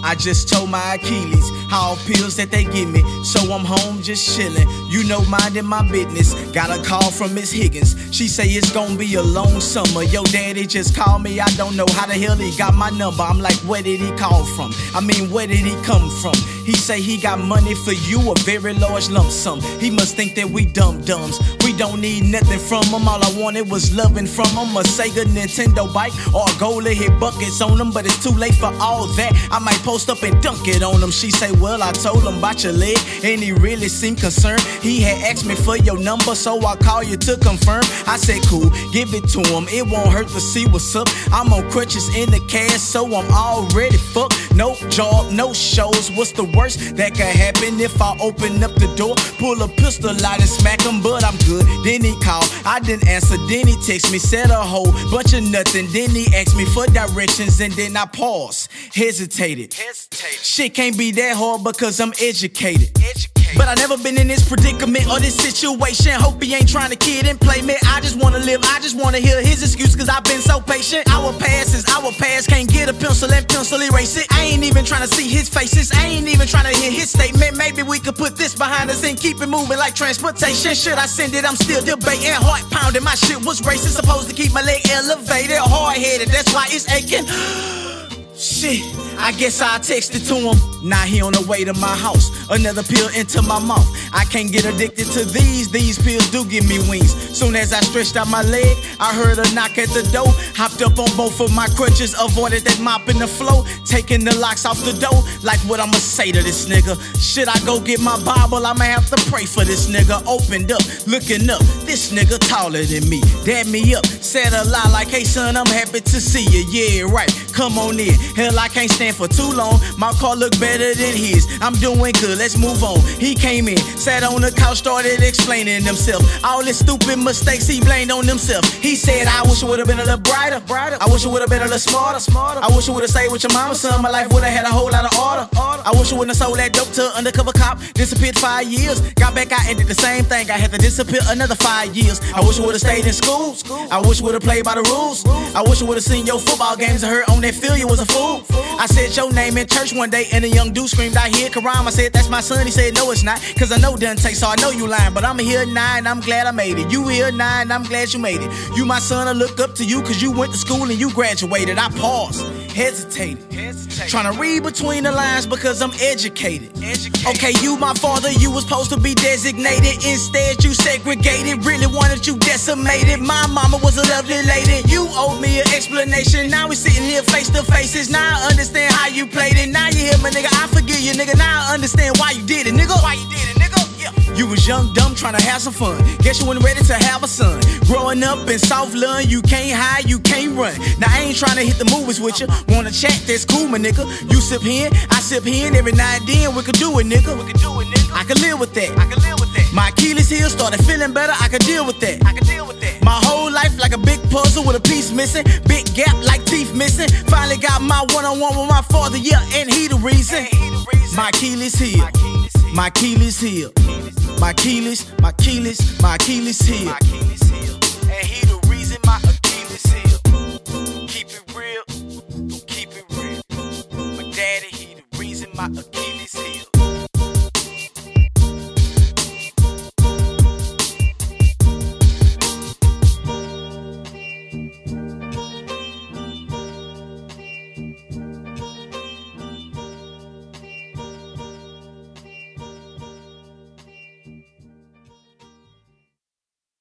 I just told my Achilles how pills that they give me, so I'm home just chillin'. You know, minding my business. Got a call from Miss Higgins. She say it's gonna be a long summer. Yo, daddy just called me. I don't know how the hell he got my number. I'm like, where did he call from? I mean, where did he come from? He say he got money for you, a very large lump sum. He must think that we dum-dums. We don't need nothing from him. All I wanted was loving from him. A Sega Nintendo bike or a goal to hit buckets on him. But it's too late for all that. I might post up and dunk it on him. She say, well, I told him about your leg, and he really seemed concerned. He had asked me for your number, so I call you to confirm. I said, cool, give it to him. It won't hurt to see what's up. I'm on crutches in the cast, so I'm already fucked. No job, no shows. What's the worst that could happen if I open up the door, pull a pistol out and smack him? But I'm good. Then he called, I didn't answer. Then he text me, said a whole bunch of nothing. Then he asked me for directions, and then I paused, hesitated. Shit can't be that hard because I'm educated. But I never been in this predicament or this situation. Hope he ain't trying to kid and play me. I just wanna live, I just wanna hear his excuse, cause I've been so patient. Our past is our past. Can't get a pencil and pencil erase it. I ain't even trying to see his faces. I ain't even trying to hear his statement. Maybe we could put this behind us and keep it moving like transportation. Should I send it? I'm still debating. Heart pounding, my shit was racing. Supposed to keep my leg elevated. Hard headed, that's why it's aching. Shit, I guess I texted to him. Now he on the way to my house. Another pill into my mouth. I can't get addicted to these. These pills do give me wings. Soon as I stretched out my leg, I heard a knock at the door. Hopped up on both of my crutches, avoided that mop in the flow. Taking the locks off the door. Like what I'ma say to this nigga? Should I go get my Bible? I'ma have to pray for this nigga. Opened up, looking up. This nigga taller than me. Dab me up. Said a lie like, hey son, I'm happy to see you. Yeah, right. Come on in. Hell, I can't stand for too long. My car look better than his. I'm doing good, let's move on. He came in, sat on the couch, started explaining himself. All his stupid mistakes he blamed on himself. He said, I wish it would've been a little brighter. I wish it would've been a little smarter. I wish it would've stayed with your mama, son. My life would've had a whole lot of order. I wish it wouldn't have sold that dope to an undercover cop. Disappeared 5 years. Got back out and did the same thing. I had to disappear another 5 years. I wish it would've stayed in school. I wish it would've played by the rules. I wish it would've seen your football games and heard on that field you was a fool. I said your name in church one day and a young dude screamed, I hear Karam. I said, that's my son. He said, no, it's not. Cause I know Dante, so I know you lying. But I'm here now and I'm glad I made it. You here now and I'm glad you made it. You my son, I look up to you cause you went to school and you graduated. I paused, hesitated. Trying to read between the lines because I'm educated. Okay, you my father, you was supposed to be designated. Instead, you segregated. Really wanted you decimated. My mama was a lovely lady. You owed me an explanation. Now we sitting here face to faces. Now I understand how you played it. Now you hear me, nigga. I forgive you, nigga. Now I understand why you did it, nigga. Why you did it, nigga? Yeah. You was young, dumb, trying to have some fun. Guess you wasn't ready to have a son. Growing up in South London, you can't hide, you can't run. Now I ain't trying to hit the movies with you. Wanna chat, that's cool, my nigga. You sip here, I sip here, and every now and then we could do it, nigga. I can live with that. My Achilles heel started feeling better, I could deal with that. My whole life like a big puzzle with a piece missing. Big gap like teeth missing. Finally got my one-on-one with my father, yeah, and he the reason. My Achilles heel. My Achilles heel. My Achilles heel.